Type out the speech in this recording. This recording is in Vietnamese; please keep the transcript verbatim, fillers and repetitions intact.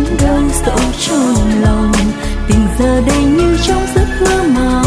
đau sâu trong lòng, tình giờ đây như trong giấc mơ màng.